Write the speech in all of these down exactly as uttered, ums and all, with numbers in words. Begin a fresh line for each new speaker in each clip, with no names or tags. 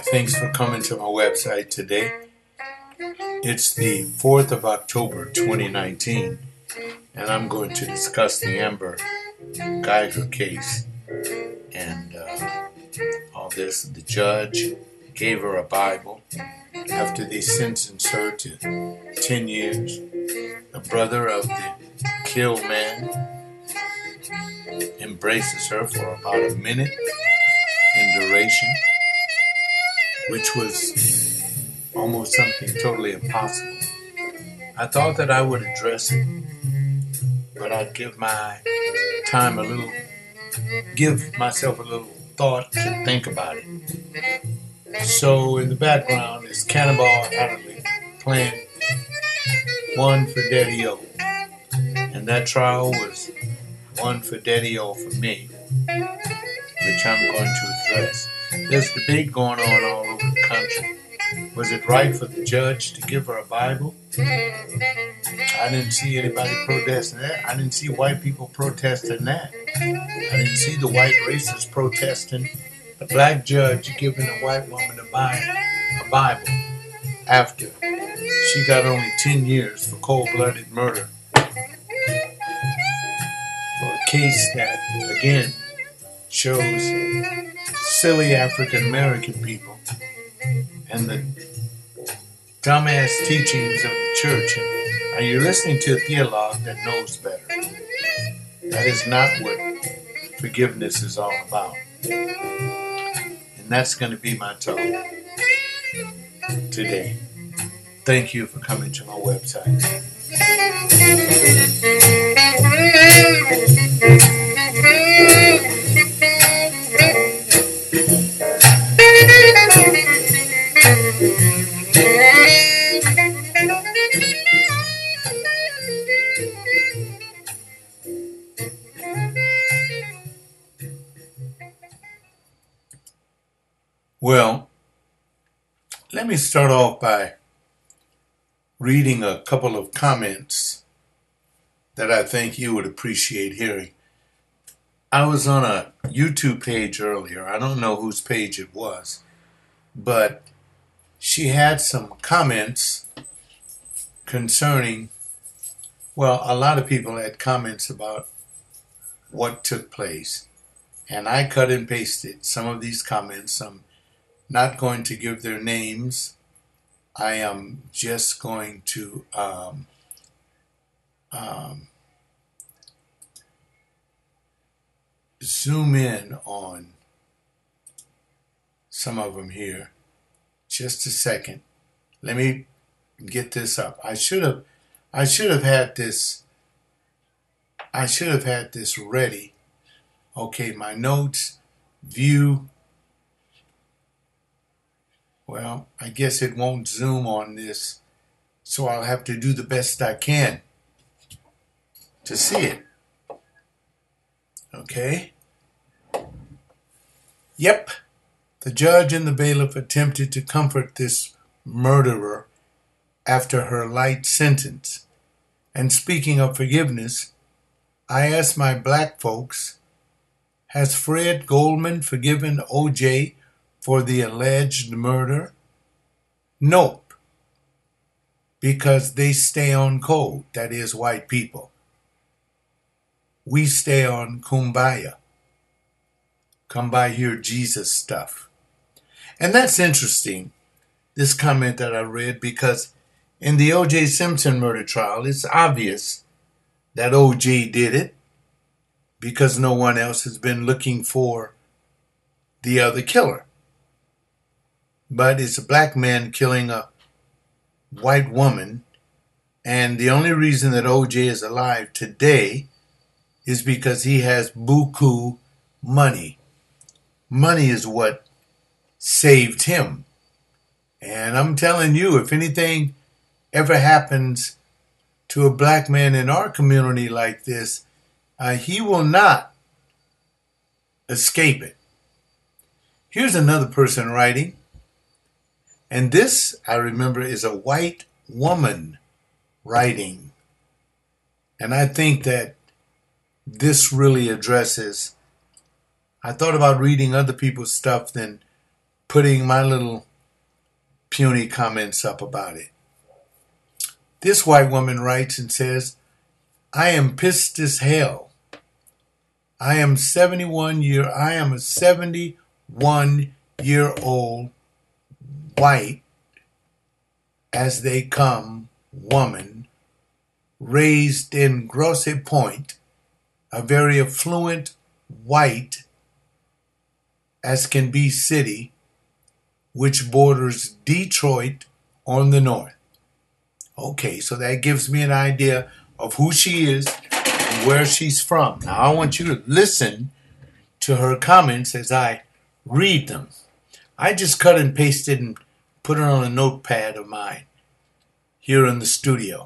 Thanks for coming to my website today. It's the fourth of October twenty nineteen, and I'm going to discuss the Amber Geiger case and uh, all this. The judge gave her a Bible after they sentenced her to ten years. The brother of the killed man embraces her for about a minute in duration, which was almost something totally impossible. I thought that I would address it, but I'd give my time a little, give myself a little thought to think about it. So in the background is Cannonball Adderley playing One for Daddy-O. And that trial was one for Daddy-O for me, which I'm going to address. There's debate going on all over the country. Was it right for the judge to give her a Bible? I didn't see anybody protesting that. I didn't see white people protesting that. I didn't see the white racists protesting the black judge giving a white woman a Bible after she got only ten years for cold-blooded murder. For a case that, again, shows silly African-American people and the dumbass teachings of the church. And you're listening to a theologue that knows better. That is not what forgiveness is all about. And that's going to be my talk today. Thank you for coming to my website. Well, let me start off by reading a couple of comments that I think you would appreciate hearing. I was on a YouTube page earlier. I don't know whose page it was, but she had some comments concerning, well, a lot of people had comments about what took place. And I cut and pasted some of these comments. I'm not going to give their names. I am just going to um, um, zoom in on some of them here. Just a second. Let me get this up. I should have, I should have had this. I should have had this ready. Okay, my notes, view. Well, I guess it won't zoom on this, so I'll have to do the best I can to see it. Okay? Yep. The judge and the bailiff attempted to comfort this murderer after her light sentence. And speaking of forgiveness, I asked my black folks, has Fred Goldman forgiven O J for the alleged murder? Nope. Because they stay on code, that is, white people. We stay on kumbaya. Come by here, Jesus stuff. And that's interesting, this comment that I read, because in the O J Simpson murder trial, it's obvious that O J did it because no one else has been looking for the other killer. But it's a black man killing a white woman, and the only reason that O J is alive today is because he has buku money. Money is what saved him. And I'm telling you, if anything ever happens to a black man in our community like this, uh, he will not escape it. Here's another person writing. And this, I remember, is a white woman writing. And I think that this really addresses, I thought about reading other people's stuff, then putting my little puny comments up about it. This white woman writes and says, I am pissed as hell. I am seventy-one year, I am a seventy-one year old white as they come woman raised in Grosse Pointe, a very affluent white as can be city, which borders Detroit on the north. Okay, so that gives me an idea of who she is and where she's from. Now, I want you to listen to her comments as I read them. I just cut and pasted and put it on a notepad of mine here in the studio.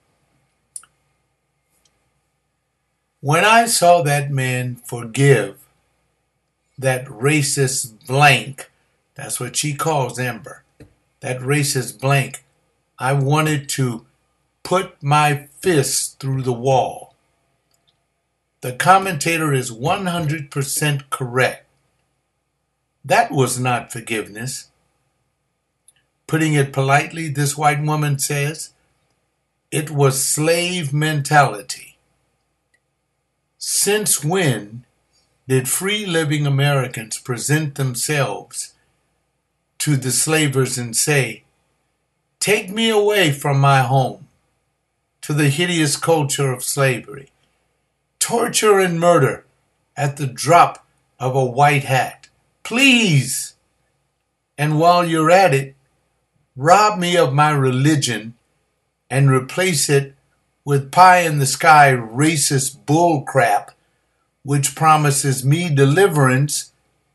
When I saw that man forgive that racist blank, that's what she calls Amber, that racist blank, I wanted to put my fist through the wall. The commentator is one hundred percent correct. That was not forgiveness. Putting it politely, this white woman says, it was slave mentality. Since when did free living Americans present themselves to the slavers and say, take me away from my home to the hideous culture of slavery, torture and murder at the drop of a white hat, please, and while you're at it, rob me of my religion and replace it with pie-in-the-sky racist bullcrap which promises me deliverance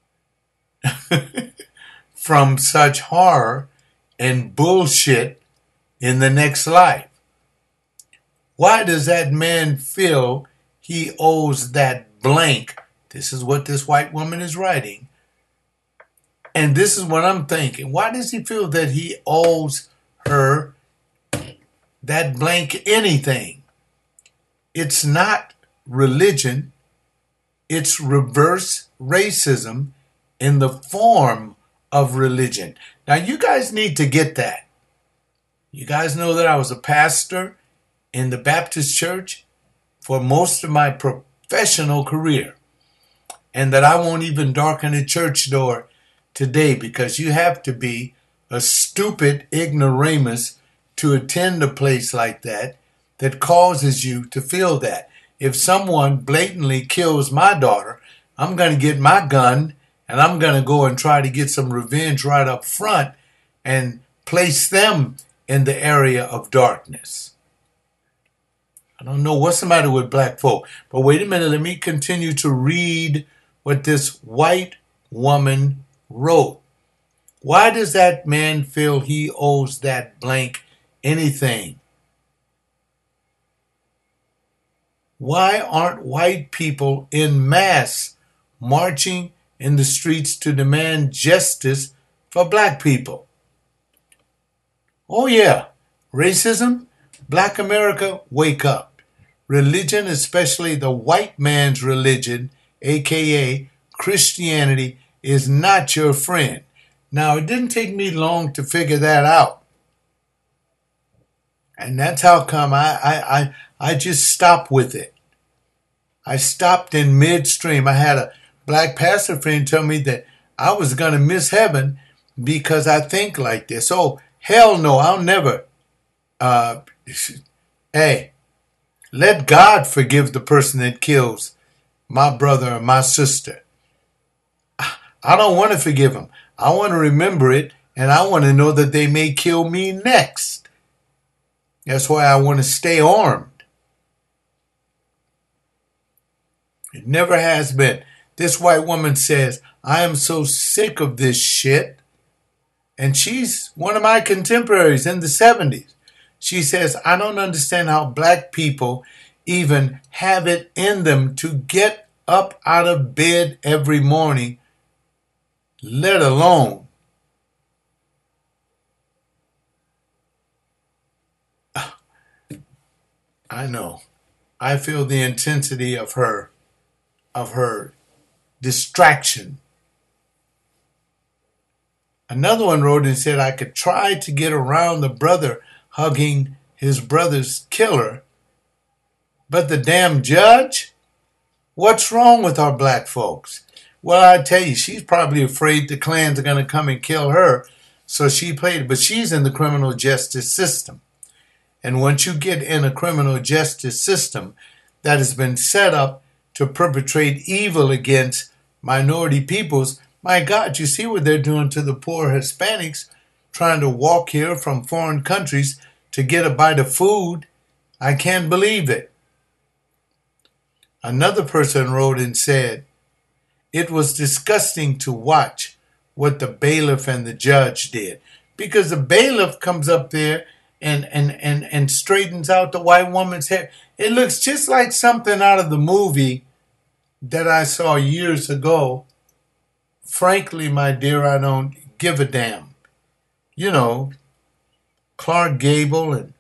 from such horror and bullshit in the next life. Why does that man feel he owes that blank? This is what this white woman is writing. And this is what I'm thinking. Why does he feel that he owes her that blank anything? It's not religion. It's reverse racism in the form of religion. Now, you guys need to get that. You guys know that I was a pastor in the Baptist church for most of my professional career, and that I won't even darken a church door today, because you have to be a stupid ignoramus to attend a place like that that causes you to feel that. If someone blatantly kills my daughter, I'm going to get my gun and I'm going to go and try to get some revenge right up front and place them in the area of darkness. I don't know what's the matter with black folk, but wait a minute, let me continue to read what this white woman wrote. Why does that man feel he owes that blank anything? Why aren't white people in mass marching in the streets to demand justice for black people? Oh yeah, racism? Black America, wake up. Religion, especially the white man's religion, aka Christianity, is not your friend. Now, it didn't take me long to figure that out. And that's how come I, I, I, I just stopped with it. I stopped in midstream. I had a black pastor friend tell me that I was going to miss heaven because I think like this. Oh, hell no, I'll never. Uh, hey, let God forgive the person that kills my brother or my sister. I don't want to forgive them. I want to remember it, and I want to know that they may kill me next. That's why I want to stay armed. It never has been. This white woman says, I am so sick of this shit. And she's one of my contemporaries in the seventies. She says, I don't understand how black people even have it in them to get up out of bed every morning, let alone I know. I feel the intensity of her of her distraction. Another one wrote and said, I could try to get around the brother hugging his brother's killer, but the damn judge? What's wrong with our black folks? Well, I tell you, she's probably afraid the Klans are going to come and kill her, so she played it. But she's in the criminal justice system. And once you get in a criminal justice system that has been set up to perpetrate evil against minority peoples, my God, you see what they're doing to the poor Hispanics, trying to walk here from foreign countries to get a bite of food. I can't believe it. Another person wrote and said, it was disgusting to watch what the bailiff and the judge did. Because the bailiff comes up there and, and, and, and straightens out the white woman's hair. It looks just like something out of the movie that I saw years ago. Frankly, my dear, I don't give a damn. You know, Clark Gable and,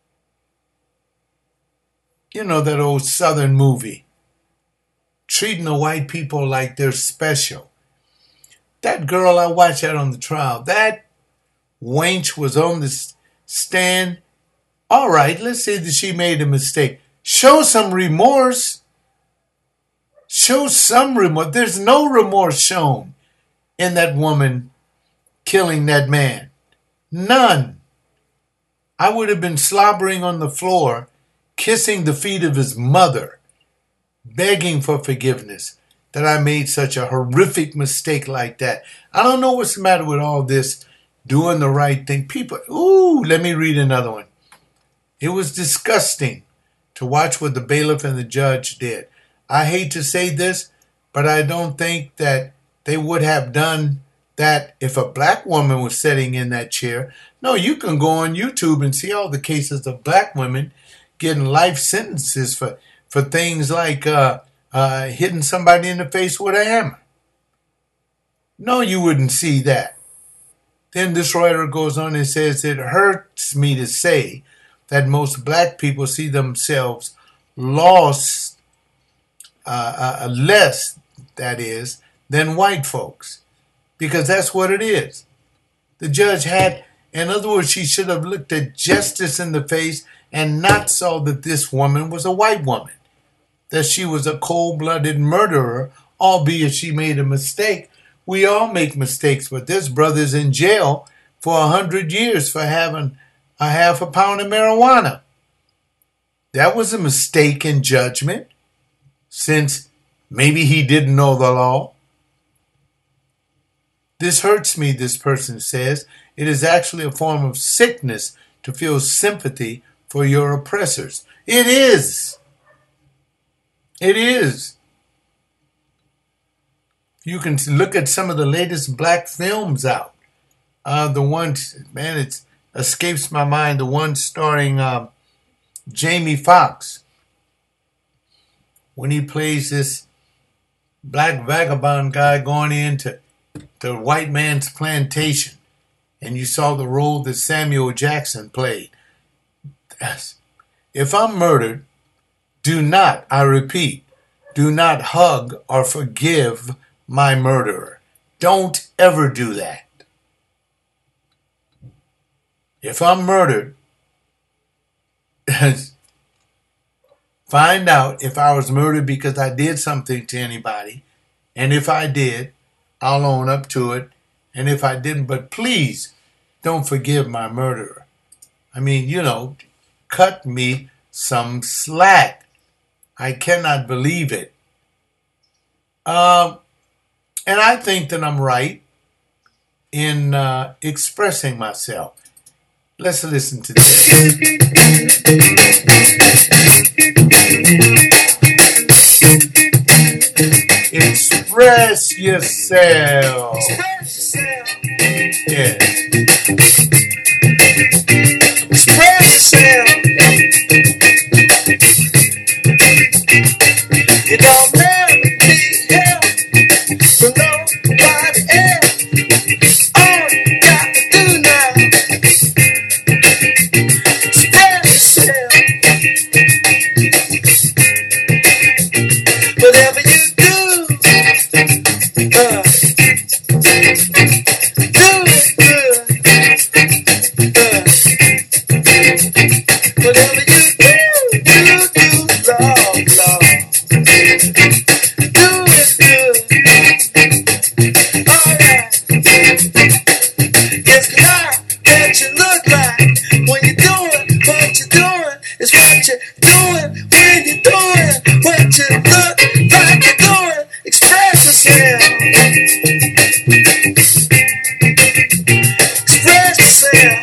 you know, that old Southern movie. Treating the white people like they're special. That girl, I watched that on the trial. That wench was on the stand. All right, let's say that she made a mistake. Show some remorse. Show some remorse. There's no remorse shown in that woman killing that man. None. I would have been slobbering on the floor, kissing the feet of his mother, begging for forgiveness that I made such a horrific mistake like that. I don't know what's the matter with all this doing the right thing. People, ooh, let me read another one. It was disgusting to watch what the bailiff and the judge did. I hate to say this, but I don't think that they would have done that if a black woman was sitting in that chair. No, you can go on YouTube and see all the cases of black women getting life sentences for, for things like uh, uh, hitting somebody in the face with a hammer. No, you wouldn't see that. Then this writer goes on and says, it hurts me to say that most black people see themselves lost, uh, uh, less, that is, than white folks. Because that's what it is. The judge had, in other words, she should have looked at justice in the face and not saw that this woman was a white woman. That she was a cold-blooded murderer, albeit she made a mistake. We all make mistakes, but this brother's in jail for a hundred years for having a half a pound of marijuana. That was a mistake in judgment, since maybe he didn't know the law. This hurts me, this person says. It is actually a form of sickness to feel sympathy for your oppressors. It is. It is. You can look at some of the latest black films out. Uh, the ones, man, it escapes my mind. The one starring uh, Jamie Foxx. When he plays this black vagabond guy going into the white man's plantation. And you saw the role that Samuel Jackson played. If I'm murdered, do not, I repeat, do not hug or forgive my murderer. Don't ever do that. If I'm murdered, find out if I was murdered because I did something to anybody. And if I did, I'll own up to it. And if I didn't, but please don't forgive my murderer. I mean, you know, cut me some slack. I cannot believe it. Um, and I think that I'm right in uh, expressing myself. Let's listen to this. Express yourself. Express yourself. Yes. Express yourself. You don't never need help from nobody else. All you got to do now, express yourself. Whatever you do, uh, do it.
It's not what you look like when you're doing what you're doing. It's what you're doing when you're doing what you look like you're doing. Express yourself. Express yourself.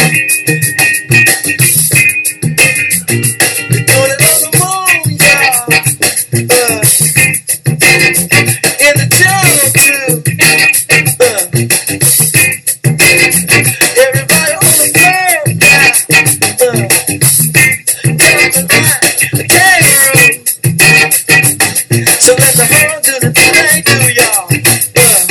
You're doing it on the moon, y'all. Uh, in the jungle, too. Uh, everybody on the floor now. Uh, down the line, the kangaroo. So let the horn do the thing they do, y'all. Uh,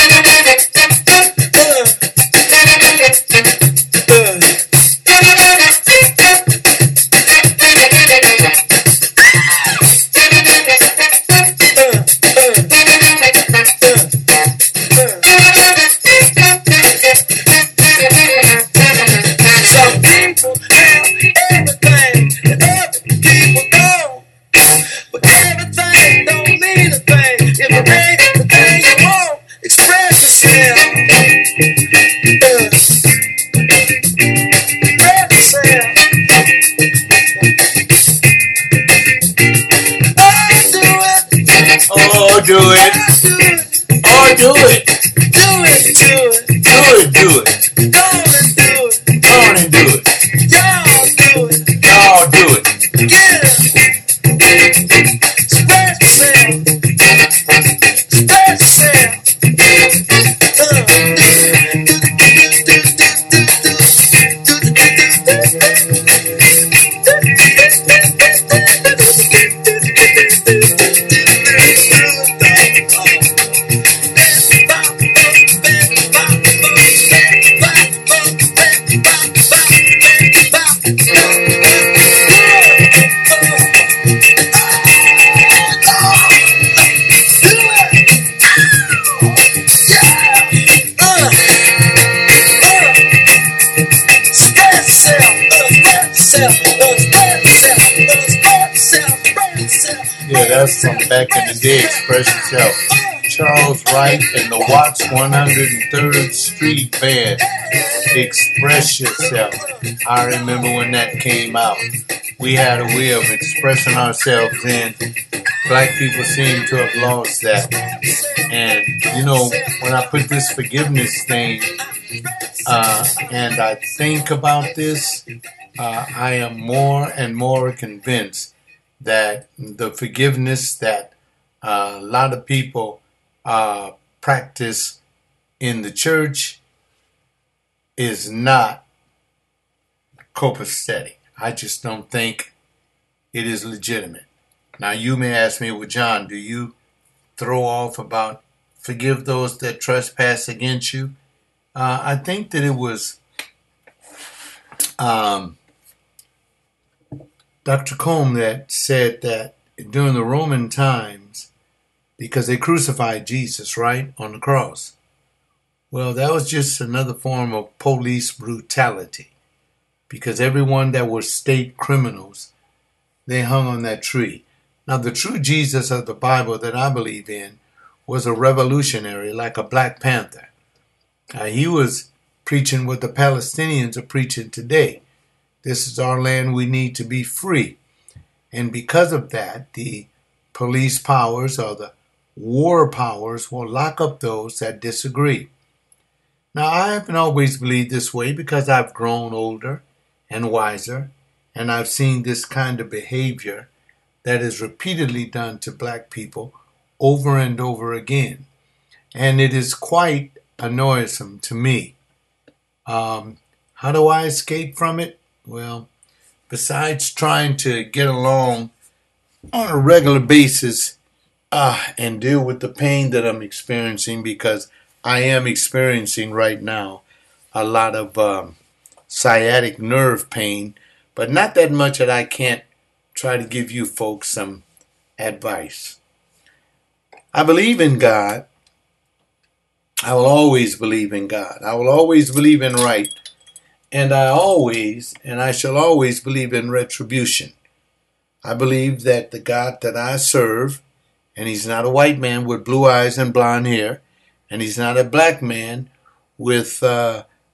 some people have everything, and other people don't. But everything don't mean a thing. If it ain't the thing you want, express yourself. Uh, express yourself.
Oh, do it.
Oh, do it.
Oh, do it.
Do it, do it.
Do it, do it.
Go and do it.
Go on and do it.
Y'all do it.
Y'all do it.
Get it. Express yourself. Express yourself.
Yeah, that's from back in the day. Express yourself. Charles Wright and the Watts one hundred third Street Band. Express yourself. I remember when that came out. We had a way of expressing ourselves, and black people seem to have lost that. And, you know, when I put this forgiveness thing uh, and I think about this, uh, I am more and more convinced that the forgiveness that uh, a lot of people uh, practice in the church is not copacetic. I just don't think it is legitimate. Now, you may ask me, well, John, do you throw off about forgive those that trespass against you? Uh, I think that it was um, Doctor Combe that said that during the Roman times, because they crucified Jesus, right, on the cross. Well, that was just another form of police brutality, because everyone that was state criminals, they hung on that tree. Now, the true Jesus of the Bible that I believe in was a revolutionary, like a Black Panther. Uh, he was preaching what the Palestinians are preaching today. This is our land. We need to be free. And because of that, the police powers or the war powers will lock up those that disagree. Now, I haven't always believed this way because I've grown older and wiser, and I've seen this kind of behavior that is repeatedly done to black people over and over again. And it is quite annoying to me. Um, how do I escape from it? Well, besides trying to get along on a regular basis uh, and deal with the pain that I'm experiencing, because I am experiencing right now a lot of um, sciatic nerve pain, but not that much that I can't try to give you folks some advice. I believe in God. I will always believe in God. I will always believe in right. And I always, and I shall always believe in retribution. I believe that the God that I serve, and he's not a white man with blue eyes and blonde hair, and he's not a black man with uh,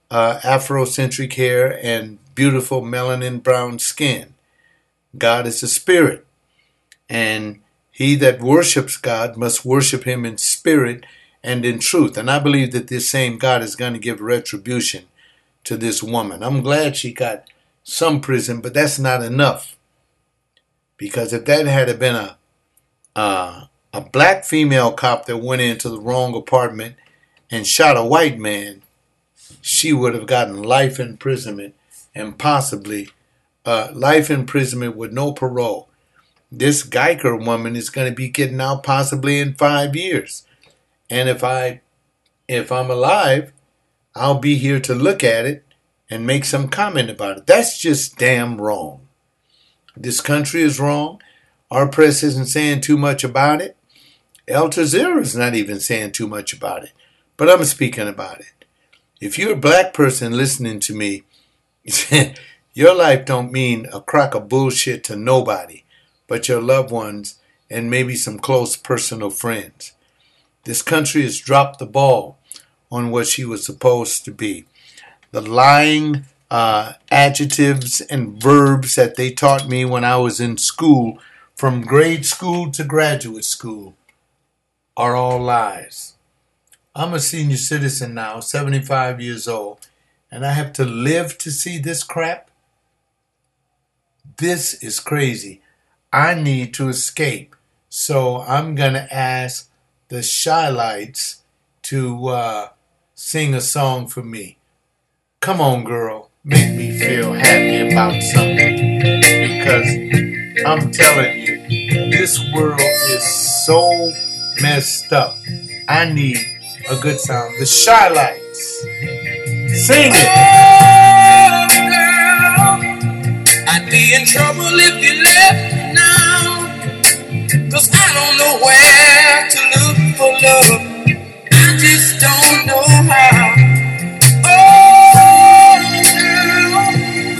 uh, Afrocentric hair and beautiful melanin brown skin. God is a spirit, and he that worships God must worship him in spirit and in truth. And I believe that this same God is going to give retribution to this woman. I'm glad she got some prison, but that's not enough. Because if that had been a uh, a black female cop that went into the wrong apartment and shot a white man, she would have gotten life imprisonment and possibly uh, life imprisonment with no parole. This Geiger woman is going to be getting out possibly in five years. And if I, if I'm alive, I'll be here to look at it and make some comment about it. That's just damn wrong. This country is wrong. Our press isn't saying too much about it. Al Jazeera is not even saying too much about it. But I'm speaking about it. If you're a black person listening to me, your life don't mean a crock of bullshit to nobody but your loved ones and maybe some close personal friends. This country has dropped the ball on what she was supposed to be. The lying uh, adjectives and verbs that they taught me when I was in school, from grade school to graduate school, are all lies. I'm a senior citizen now, seventy-five years old, and I have to live to see this crap? This is crazy. I need to escape. So I'm going to ask the Shy-Lights to uh, sing a song for me. Come on, girl. Make me feel happy about something. Because I'm telling you, this world is so messed up. I need a good sound. The Shy-Lights. Sing it.
Oh, girl, I'd be in trouble if you left me now. Cause I don't know where to look for love. I just don't know how. Oh, girl,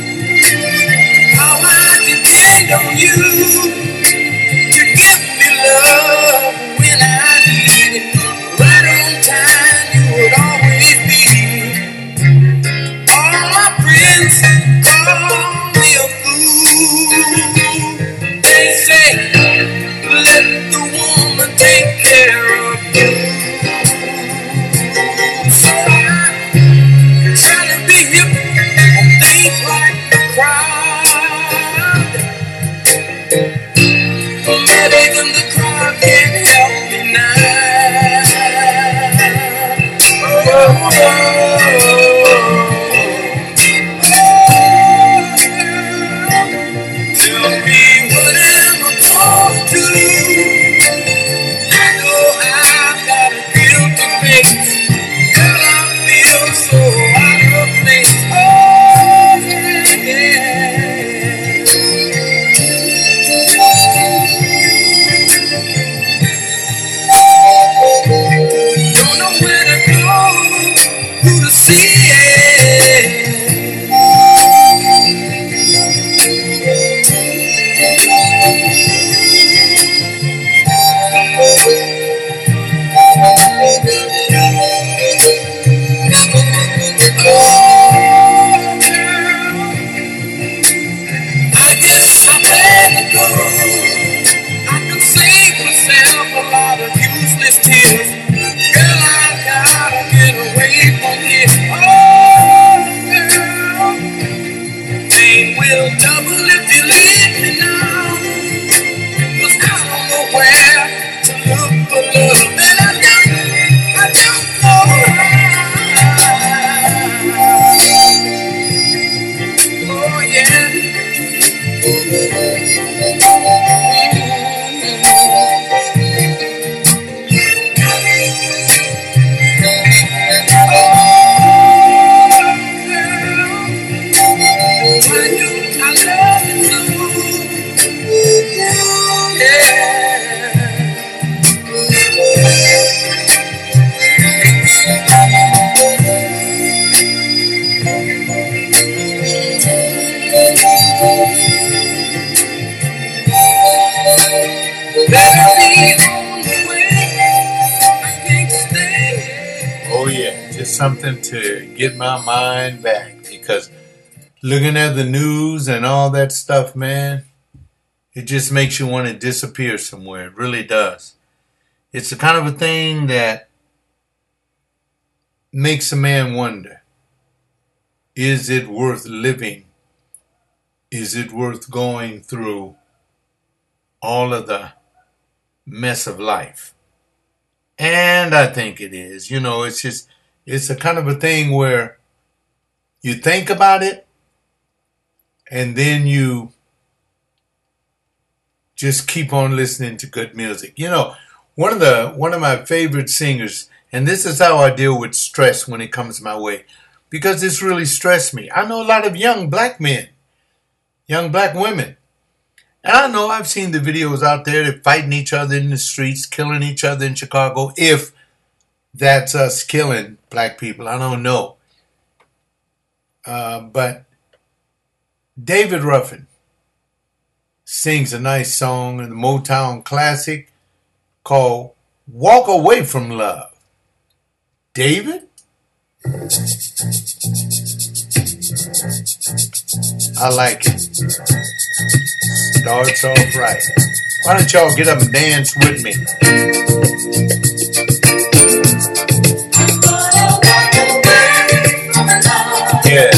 how I depend on you to give me love when I need it. Right on time, you would always be. All my friends call me a fool. They say, let the woman take care of you.
something to get my mind back, because looking at the news and all that stuff, man, it just makes you want to disappear somewhere. It really does. It's the kind of a thing that makes a man wonder, is it worth living? Is it worth going through all of the mess of life? And I think it is. You know, it's just, it's a kind of a thing where you think about it and then you just keep on listening to good music. You know, one of the one of my favorite singers, and this is how I deal with stress when it comes my way, because this really stressed me. I know a lot of young black men, young black women. And I know I've seen the videos out there that fighting each other in the streets, killing each other in Chicago. If that's us killing black people, I don't know. Uh, but David Ruffin sings a nice song in the Motown classic called Walk Away from Love. David? I like it. Starts off right. Why don't y'all get up and dance with me? Yeah.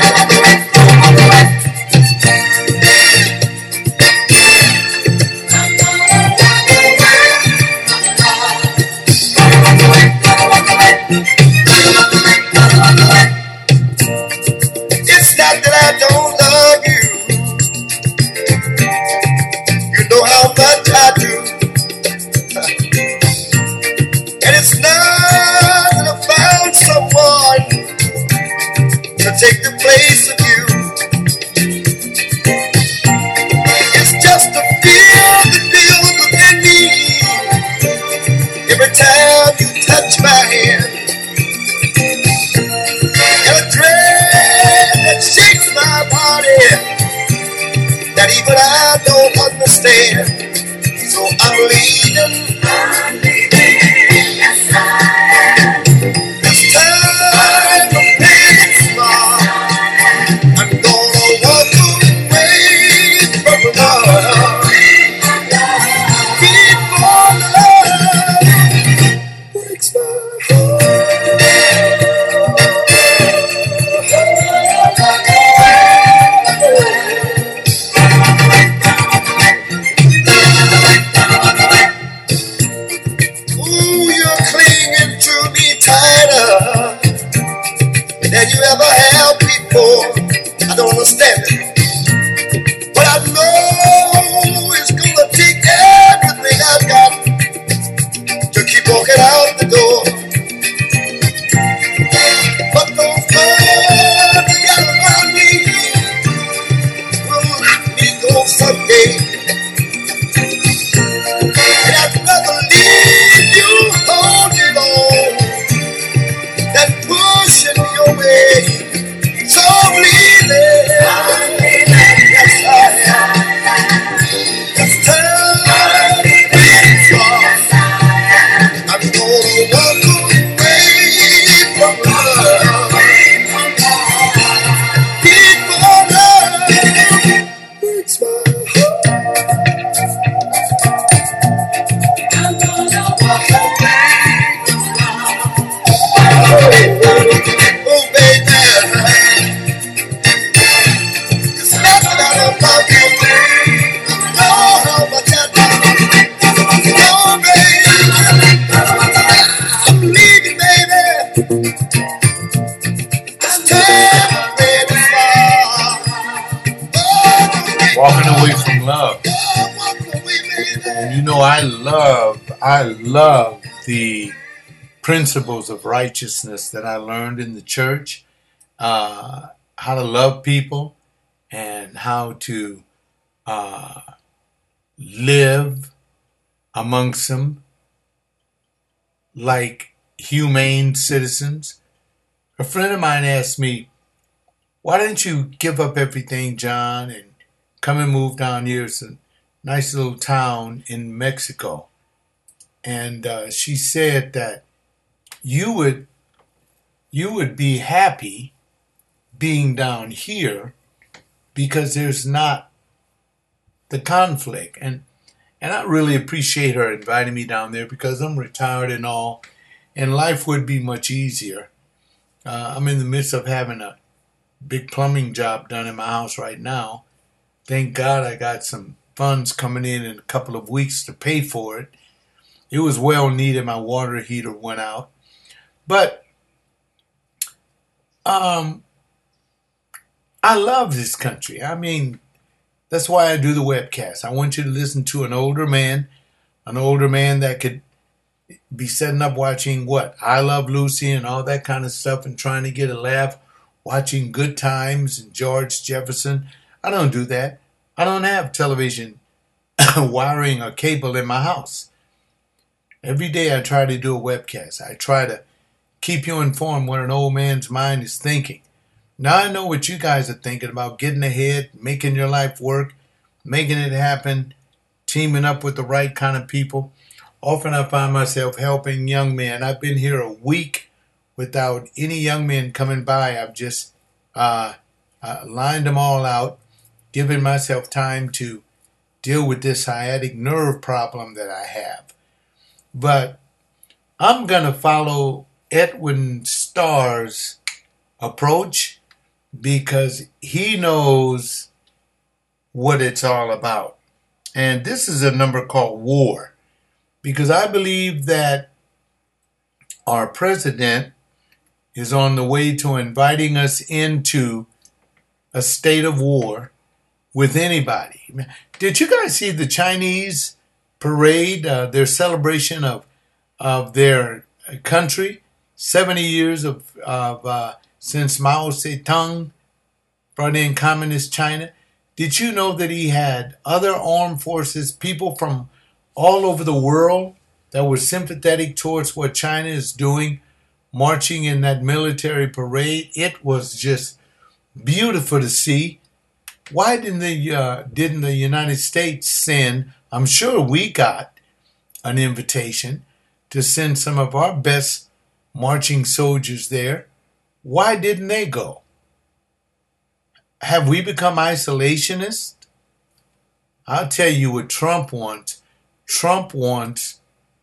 It's not that I don't love you. You know how much I do. And it's not that I found someone to take the place of you. It's just a feel that feels within me every time you touch my hand. And a dread that shakes my body that even I don't understand. So I'm leaving. I'm leaving. Yes, I am. This time the pain is small. I'm gonna walk away from love. Before love breaks my heart. Ooh, you're clinging to me tighter than you ever have before. I don't understand it, but I know it's gonna take everything I've got to keep walking out the door. But those arms you got around me will let me go someday. And I'd rather leave you holding on than pushing your way. So I'm leaving. Yes, I am. This time it's gone. I'm gonna walk away from love. Before love breaks my heart. I'm gonna walk away from love. Oh, baby, it's not that I don't love you. Know how much I do. Oh, baby, I'm leaving, baby. It's time, baby, oh,
Walking away from love.
oh, walk away, baby.
And you know, I love, I love the principles of righteousness that I learned in the church. Uh, how to love people and how to uh, live amongst them like humane citizens. A friend of mine asked me, why didn't you give up everything, John, and come and move down here? It's a nice little town in Mexico. And uh, she said that you would you would be happy being down here because there's not the conflict. And and I really appreciate her inviting me down there because I'm retired and all, and life would be much easier. Uh, I'm in the midst of having a big plumbing job done in my house right now. Thank God I got some funds coming in in a couple of weeks to pay for it. It was well needed. My water heater went out. But um, I love this country. I mean, that's why I do the webcast. I want you to listen to an older man, an older man that could be setting up watching what? I Love Lucy and all that kind of stuff and trying to get a laugh, watching Good Times and George Jefferson. I don't do that. I don't have television wiring or cable in my house. Every day I try to do a webcast. I try to keep you informed what an old man's mind is thinking. Now I know what you guys are thinking about, getting ahead, making your life work, making it happen, teaming up with the right kind of people. Often I find myself helping young men. I've been here a week without any young men coming by. I've just uh, uh, lined them all out, giving myself time to deal with this sciatic nerve problem that I have. But I'm going to follow Edwin Starr's approach because he knows what it's all about. And this is a number called War, because I believe that our president is on the way to inviting us into a state of war with anybody. Did you guys see the Chinese parade, uh, their celebration of of their country, seventy years of, of uh, since Mao Zedong brought in communist China? Did you know that he had other armed forces, people from all over the world that were sympathetic towards what China is doing, marching in that military parade? It was just beautiful to see. Why didn't the uh, didn't the United States send? I'm sure we got an invitation to send some of our best marching soldiers there. Why didn't they go? Have we become isolationists? I'll tell you what Trump wants. Trump wants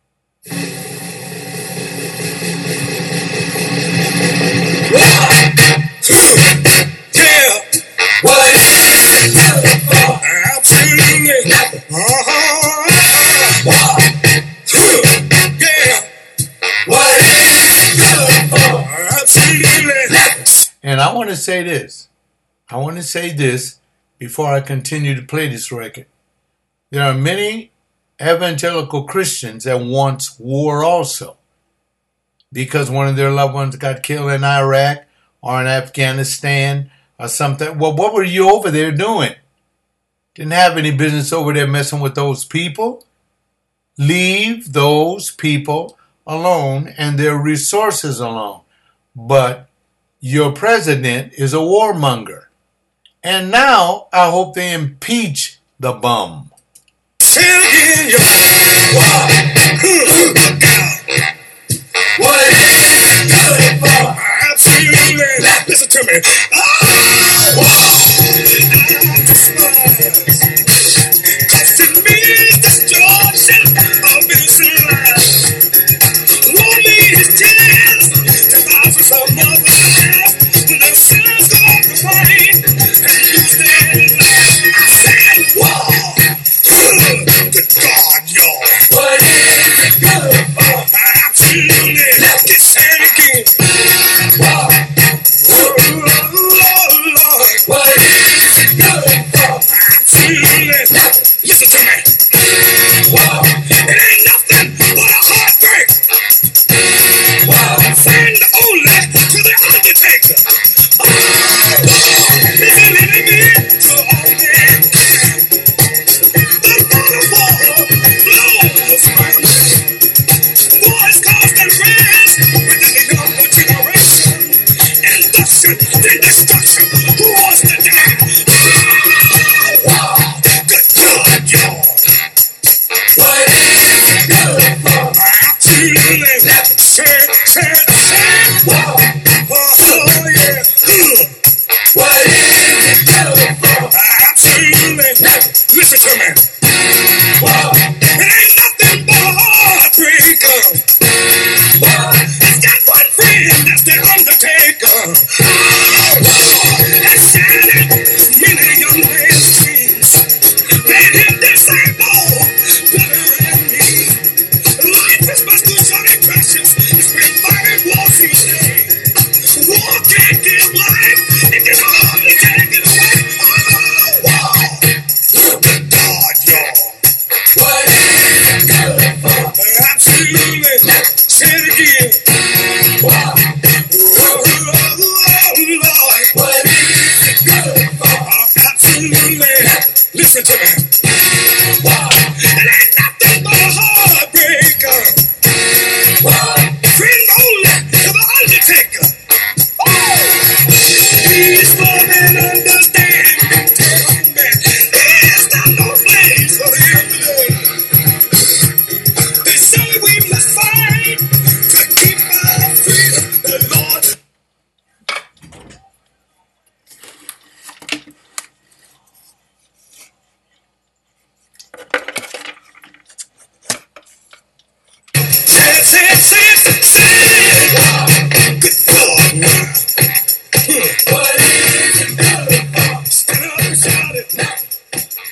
What is it good for? Absolutely. Uh-huh. Yeah. What is it good for? Absolutely.
And I want to say this. I want to say this before I continue to play this record. There are many evangelical Christians that want war also, because one of their loved ones got killed in Iraq or in Afghanistan or something. Well, what were you over there doing? Didn't have any business over there messing with those people. Leave those people alone and their resources alone. But your president is a warmonger. And now I hope they impeach the bum.
Say it again, yo. What is it good for? Absolutely. Listen to me. Oh, I despise. Cause it means destruction of innocent lives. Lord, his tears to thousands of mothers when their sons go off the plane and lose their lives. I said, whoa. Good God, y'all. What is it good for? Absolutely. Let's say it again. Whoa. Whoa, Lord. What is it good for? Absolutely. Listen to me. Whoa. It ain't nothing but a heartbreak. Whoa. Send only to the undertaker. Oh, listen to me. To all men. The destruction. Who wants to die? Oh, wow. Good God, y'all. What is it good for? Absolutely. Say, say, say. Wow.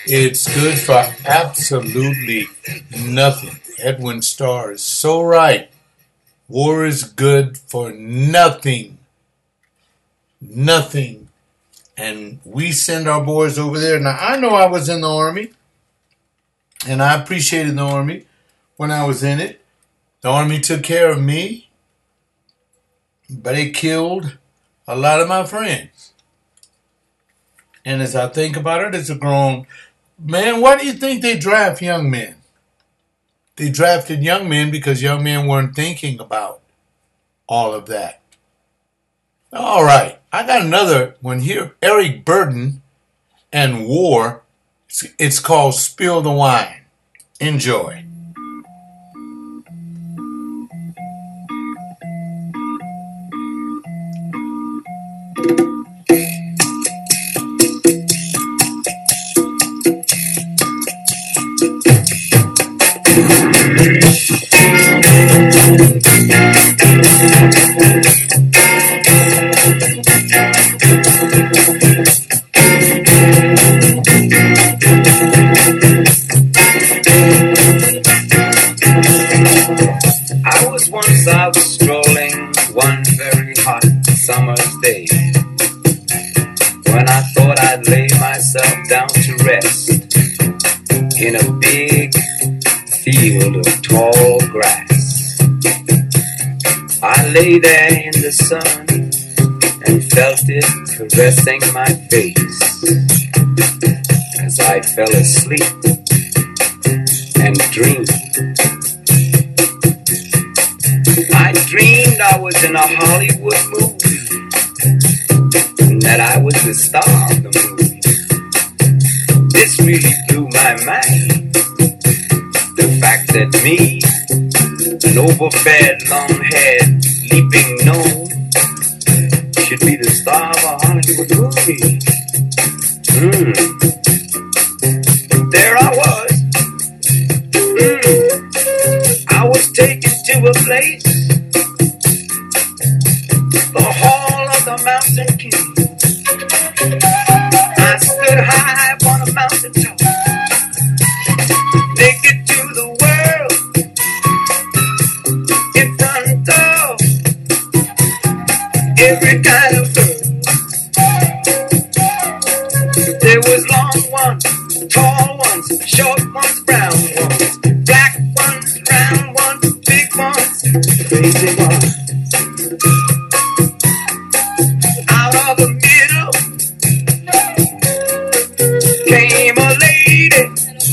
It's good for absolutely nothing. Edwin Starr is so right. War is good for nothing. Nothing. And we send our boys over there. Now, I know I was in the Army, and I appreciated the Army when I was in it. The Army took care of me, but it killed a lot of my friends. And as I think about it, as a grown man, why do you think they draft young men? They drafted young men because young men weren't thinking about all of that. All right, I got another one here. Eric Burden and War. It's, it's called Spill the Wine. Enjoy.
I was strolling one very hot summer's day, when I thought I'd lay myself down to rest in a big field of tall grass. I lay there in the sun and felt it caressing my face as I fell asleep and dreamed. I dreamed I was in a Hollywood movie and that I was the star of the movie. This really blew my mind. The fact that me, an overfed, long-haired, leaping gnome, should be the star of a Hollywood movie. Mm. There I was. Mm. I was taken to a place, the Hall of the Mountain King. I stood high upon a mountain top, naked to the world, in front of every kind of girl. There was long ones, tall ones, short ones, brown ones, black ones, round ones, big ones, crazy ones. Out of the middle came a lady.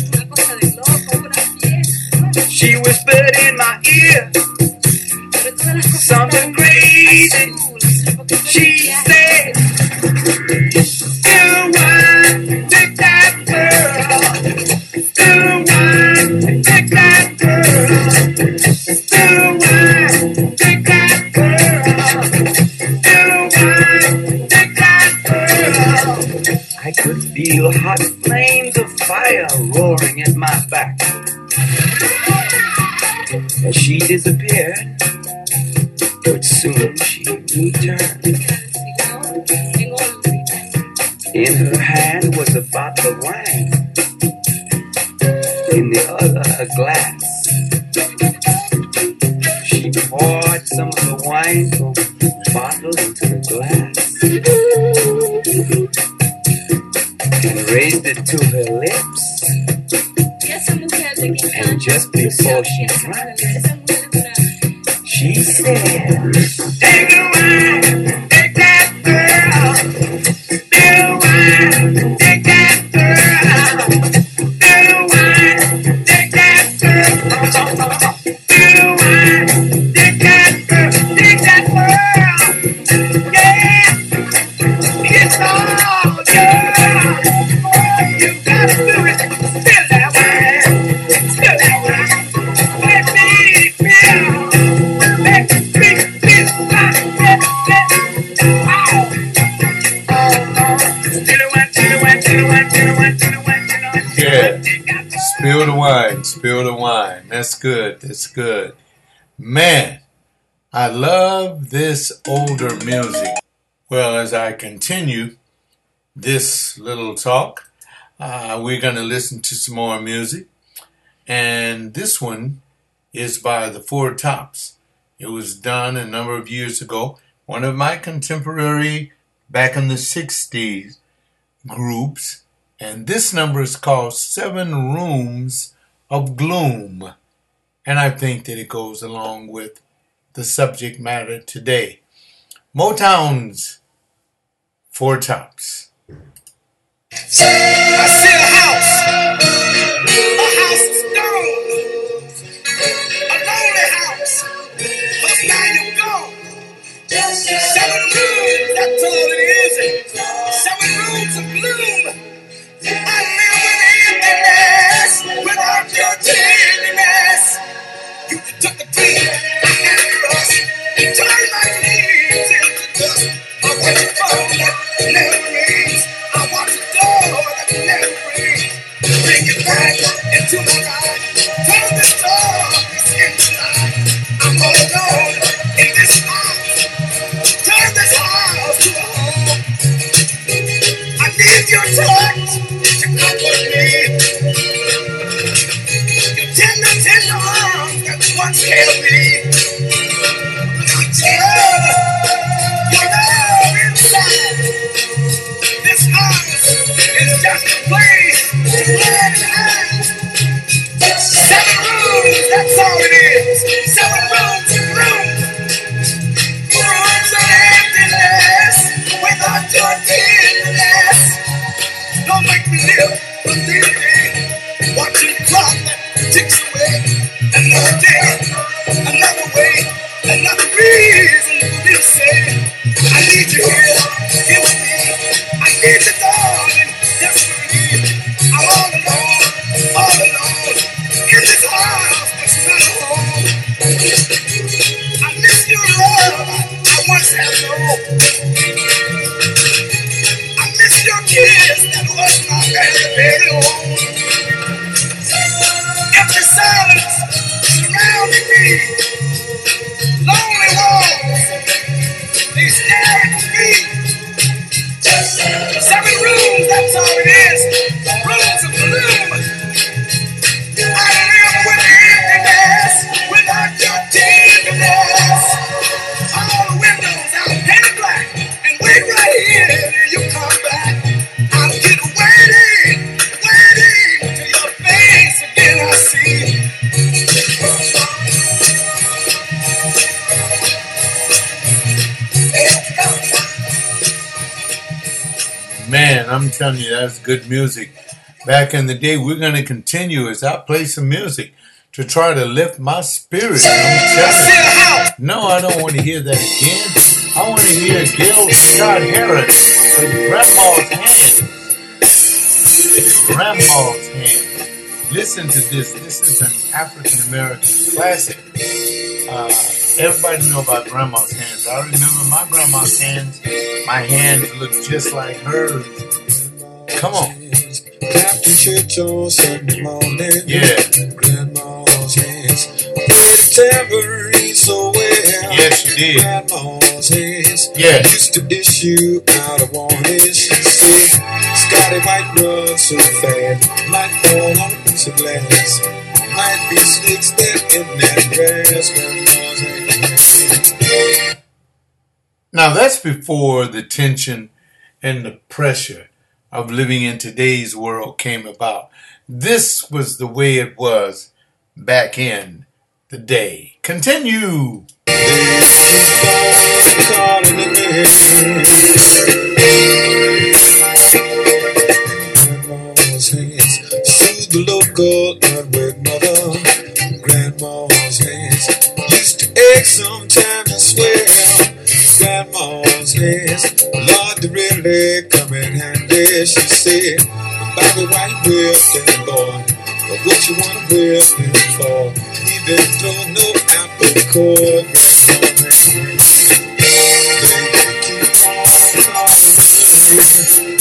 She whispered in my ear something crazy. She said, "Do one, take that girl. Do one, take that girl. Do one, take that girl. Do one, take that girl." I could feel hot flames of fire roaring at my back as she disappeared, but soon she returned. In her hand was a bottle of wine, in the other a glass. She poured some of the wine from the bottle into the glass and raised it to her lips. And just before she drank, she said, "Take the wine, take that girl. Do wine, take that girl. Do wine, take that girl. Do wine, take that girl, take that girl. Yeah, it's all yours. You gotta do it. Spill that wine, spill that wine. Let me feel. Let me feel.
Yeah. Spill the wine, spill the wine. That's good, that's good. Man, I love this older music. Well, as I continue this little talk, Uh, we're going to listen to some more music. And this one is by the Four Tops. It was done a number of years ago. One of my contemporary, back in the sixties, groups. And this number is called Seven Rooms of Gloom. And I think that it goes along with the subject matter today. Motown's Four Tops.
I see a house, a house of stone, a lonely house, cause now you're gone. Seven rooms, that's all it is. Seven rooms of gloom. I live with emptiness, without your tenderness. You took the dream I had crushed, turned my dreams into dust. I want a phone that never rings. I want a door that never rings. Bring it back into my life. Turn this darkness into light. I'm all alone in this house. Turn this house to a home. I need your touch to comfort me. Your tender, tender arms that once held me. Your love, your love inside. This house is just a place to let it hide. Seven rooms, that's all it is. Seven rooms, rooms. Rooms of emptiness without your tenderness. Don't make me live another day. Watching the clock that ticks away. Another day, another way, another reason for me to say I need you here, here with me. I need you, darling, desperately. I'm all alone, all alone in this house that's not a home. I miss your love I once had known. I miss your kiss that was my very, very own. Empty silence surrounding me. Lonely walls, they stare at me. Seven rooms, that's all it is. Rooms of gloom. I live with emptiness without your tenderness. All the windows out painted black and wait right here till you come back. I'll get waiting, waiting till your face again I see.
Man, I'm telling you, that's good music. Back in the day, we're going to continue as I play some music to try to lift my spirit. I'm telling you. No, I don't want to hear that again. I want to hear Gil Scott-Heron with Grandma's Hand. Grandma's Hand. Listen to this. This is an African-American classic. Uh, everybody know about Grandma's hands. I remember my grandma's hands. My hands look just like hers. Come on.
After church on Sunday morning,
yeah.
Grandma's hands played the tambourine so well.
Yes, she did.
Grandma's hands
yeah.
used to issue out a warning. She said, Scotty might run so fast, might fall on a piece of glass, might be snakes there in that grass. Grandma's hands.
Now that's before the tension and the pressure of living in today's world came about. This was the way it was back in the day. Continue.
Grandma's hands soothe the local earthquake mother. Grandma's hands used to ache sometimes and swell. Grandma's hands, Lord, they really come in handy. She said, Bobby White whipped and boy, but what you wanna whip him for? He been through no apple core. Grandma's hands, baby, keep on calling me.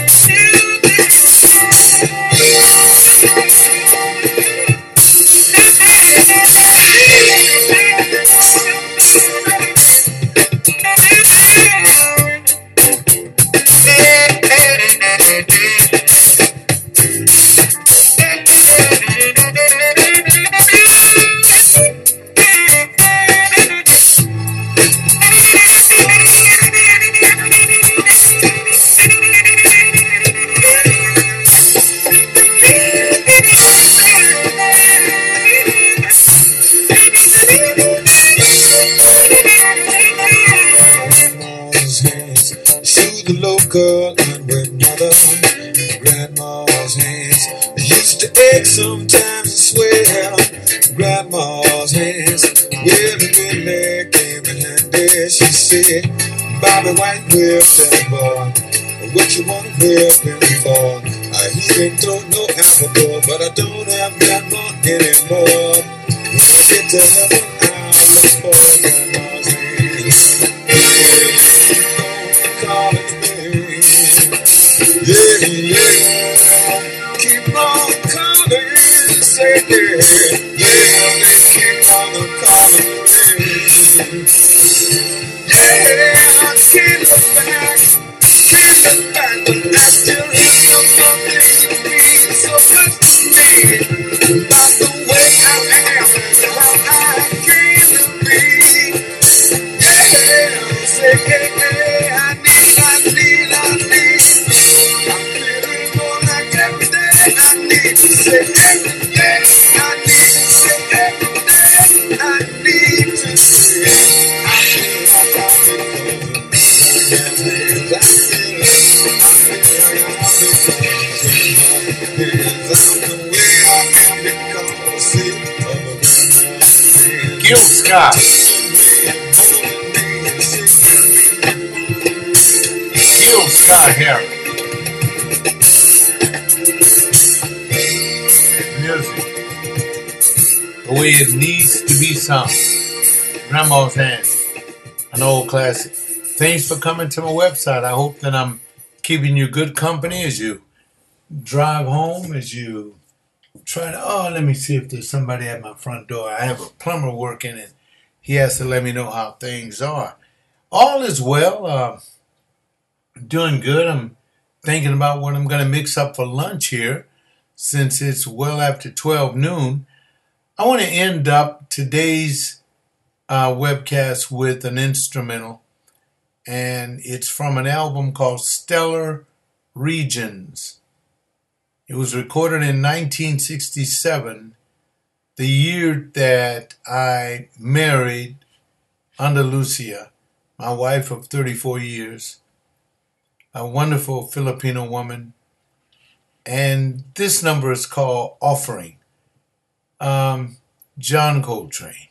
Local and with mother and grandma's hands. They used to ache sometimes and swear. Grandma's hands, well, it really came in handy. She said, Bobby White whipped that boy. What you wanna whip him for? I he didn't throw no alcohol, but I don't have grandma anymore. When I get to heaven, I'll look for grandma's hands. Yeah, call it. Yeah, yeah, keep on calling, say yeah, yeah, they keep on calling me. Yeah, I can't look back, can't look back, but I still have something to be so much to me. About the way I am and how I came to be. Yeah, say yeah, yeah, I need, I need, I need. I need to say every day. I need to say every day. I need to say. I feel like I've been going. I feel like I've been going. I'm the way I am because of a
Gil Scott. Gil Scott Heron. Music the way it needs to be sung. Grandma's Hands, an old classic. Thanks for coming to my website. I hope that I'm keeping you good company as you drive home, as you try to, oh, let me see if there's somebody at my front door. I have a plumber working and he has to let me know how things are. All is well. Uh, doing good. I'm thinking about what I'm going to mix up for lunch here. Since it's well after twelve noon, I want to end up today's uh, webcast with an instrumental, and it's from an album called Stellar Regions. It was recorded in nineteen sixty-seven, the year that I married Andalucia, my wife of thirty-four years, a wonderful Filipino woman. And this number is called Offering. Um, John Coltrane.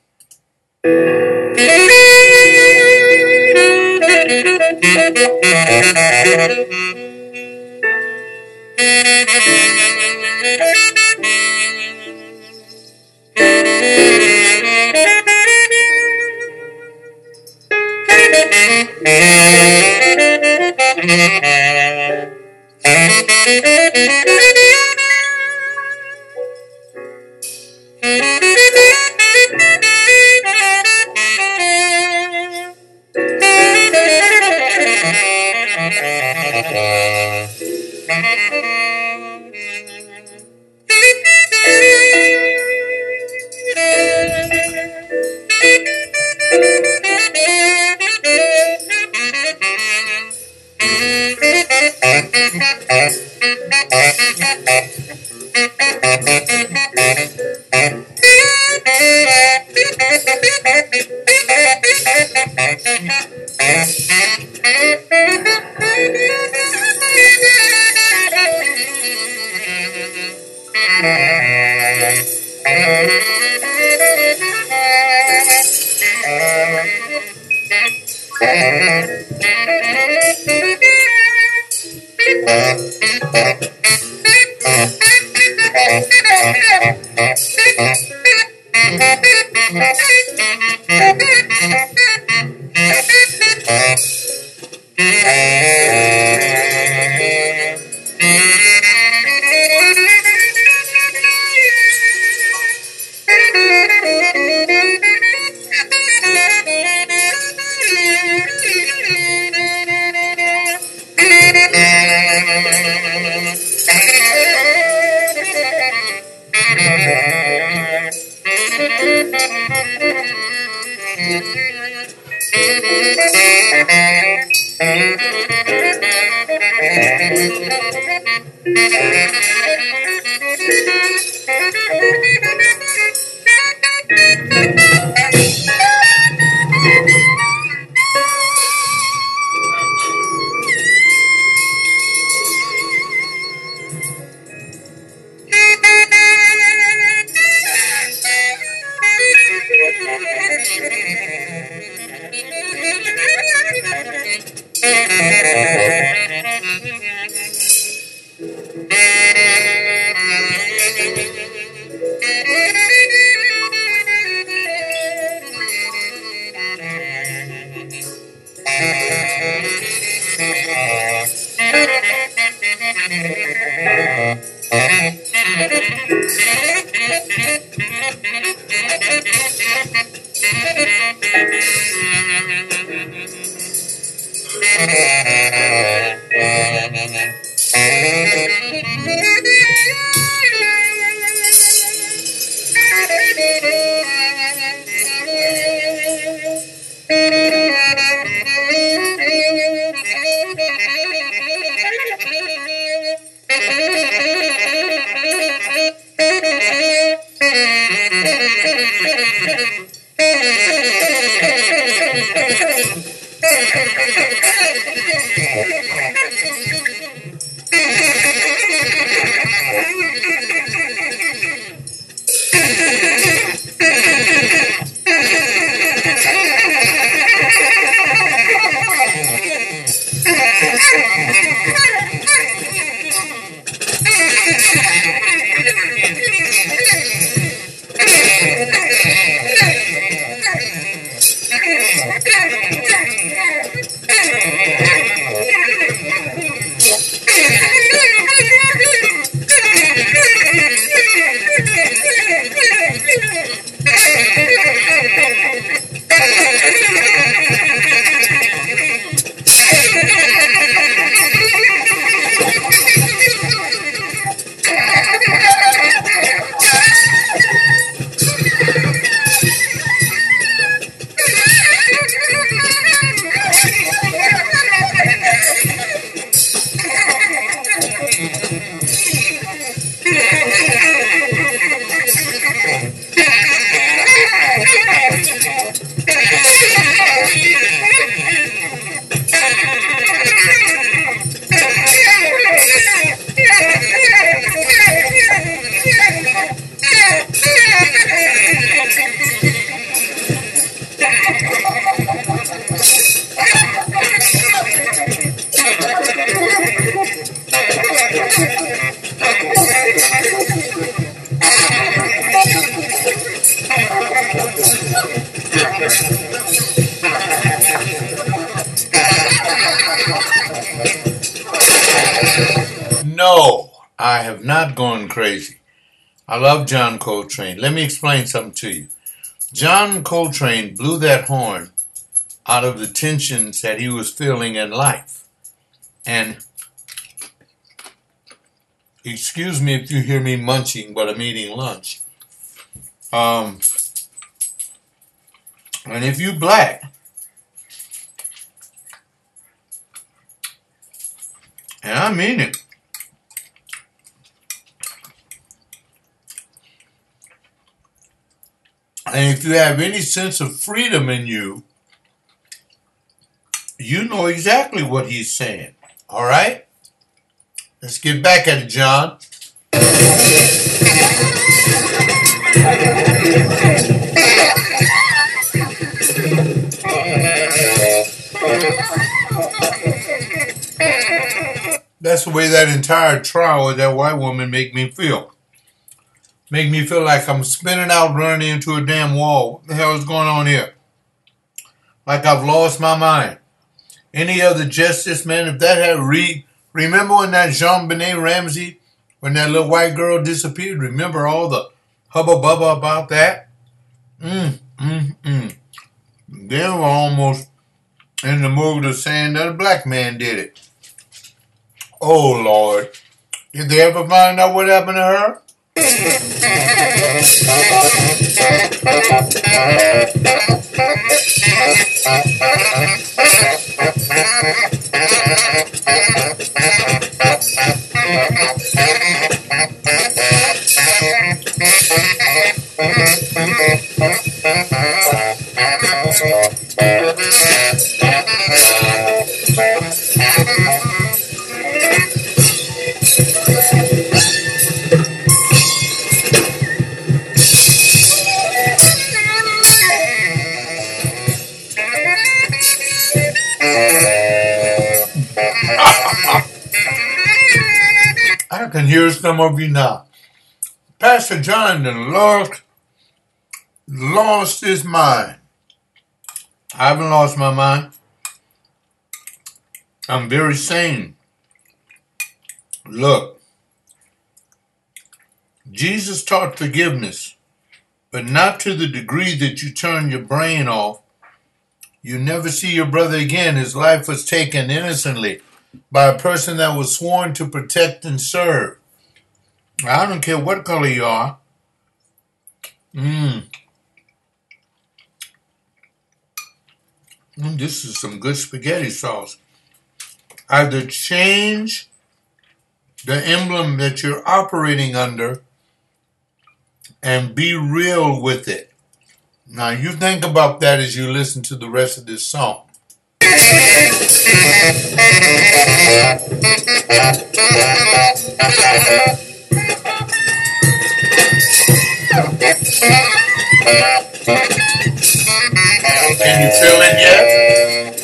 No, I have not gone crazy. I love John Coltrane. Let me explain something to you. John Coltrane blew that horn out of the tensions that he was feeling in life. And excuse me if you hear me munching, but I'm eating lunch. Um, and if you black, and I mean it, and if you have any sense of freedom in you, you know exactly what he's saying. All right? Let's get back at it, John. That's the way that entire trial with that white woman make me feel. Make me feel like I'm spinning out, running into a damn wall. What the hell is going on here? Like I've lost my mind. Any other justice, man, if that had re... Remember when that JonBenet Ramsey, when that little white girl disappeared? Remember all the hubba bubba about that? Mm, mm, mm. They were almost in the mood of saying that a black man did it. Oh, Lord. Did they ever find out what happened to her? I can hear some of you now. Pastor John done lost, lost his mind. I haven't lost my mind. I'm very sane. Look, Jesus taught forgiveness, but not to the degree that you turn your brain off. You never see your brother again. His life was taken innocently by a person that was sworn to protect and serve. I don't care what color you are. Mmm. Mm, this is some good spaghetti sauce. Either change the emblem that you're operating under and be real with it. Now you think about that as you listen to the rest of this song. Can you feel it yet?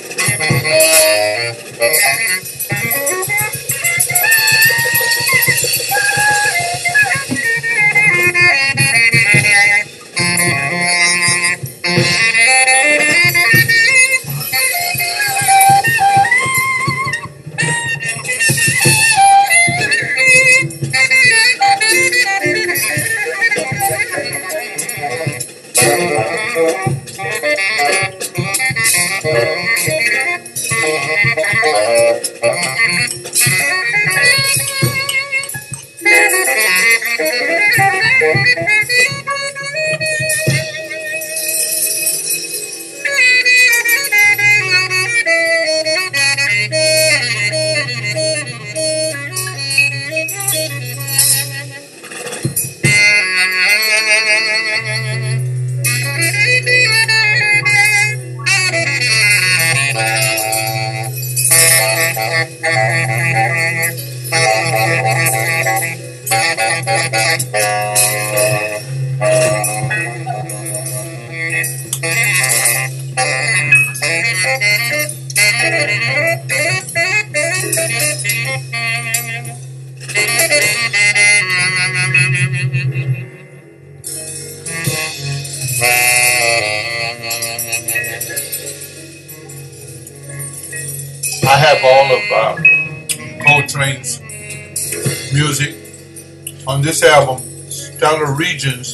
I have all of uh, Coltrane's music on this album: Stellar Regions,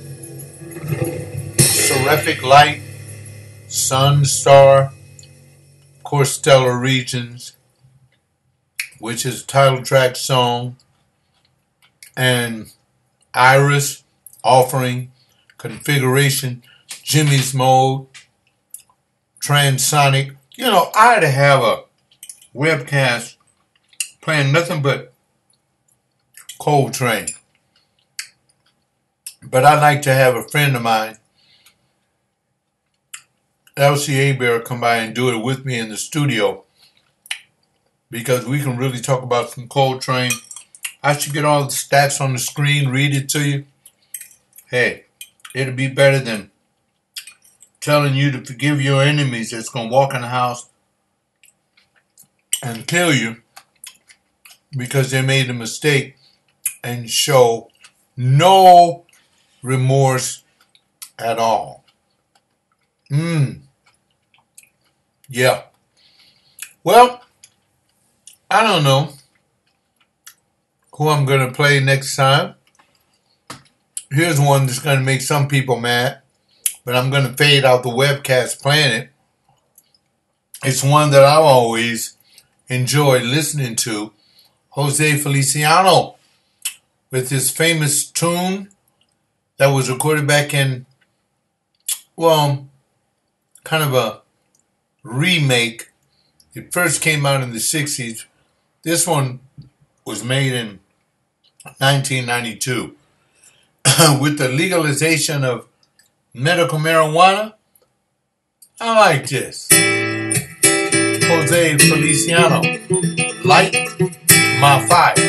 Seraphic Light, Sun, Star, of course Stellar Regions, which is a title track song, and Iris, Offering, Configuration, Jimmy's Mode, Transonic. You know, I ought to have a webcast playing nothing but Coltrane. But I'd like to have a friend of mine, L C Bear, come by and do it with me in the studio, because we can really talk about some Coltrane. I should get all the stats on the screen, read it to you. Hey, it'll be better than telling you to forgive your enemies that's going to walk in the house and kill you because they made a mistake, and show no remorse at all. Mmm. Yeah. Well, I don't know who I'm going to play next time. Here's one that's going to make some people mad, but I'm going to fade out the webcast playing it. It's one that I've always enjoyed listening to. Jose Feliciano, with his famous tune that was recorded back in, well, kind of a remake. It first came out in the sixties. This one was made in nineteen ninety-two. With the legalization of medical marijuana, I like this. Jose Feliciano, Light My Fire.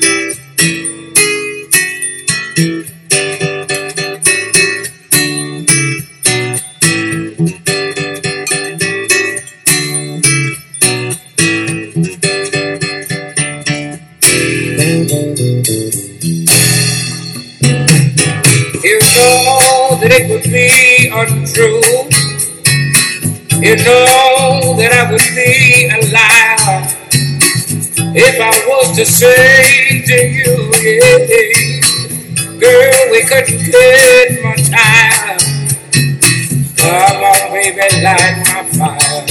You know that it would be untrue. You know that I would be a liar if I was to say to you, yeah, girl, we couldn't get much higher. Come on, baby, light my fire.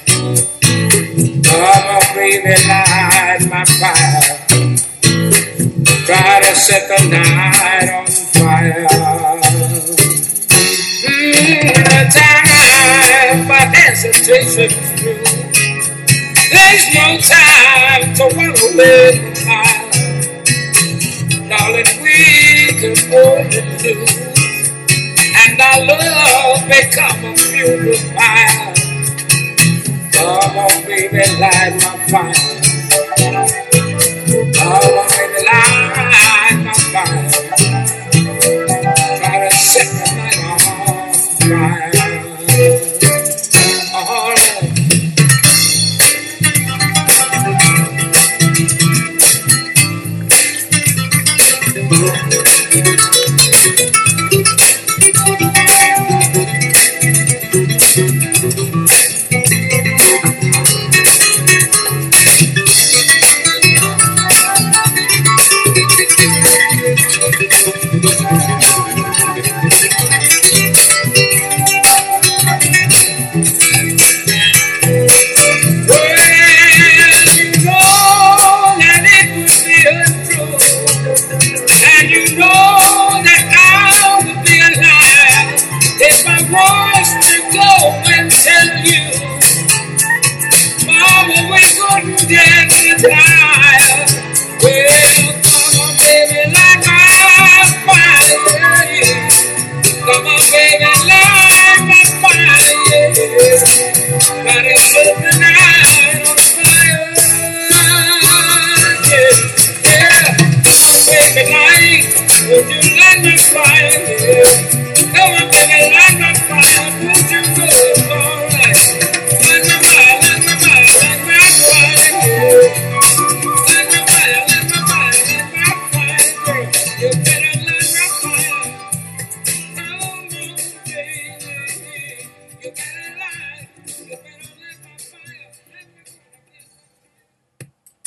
Come on, baby, light my fire. Try to set the night on fire. Mm, the time for hesitation is through. There's no time to run away from fire. Darling, we can only do, and our love become a funeral fire. Come on, baby, light my fire. Come on, baby, light my fire. Try to set the night on fire. Oh, would you let me find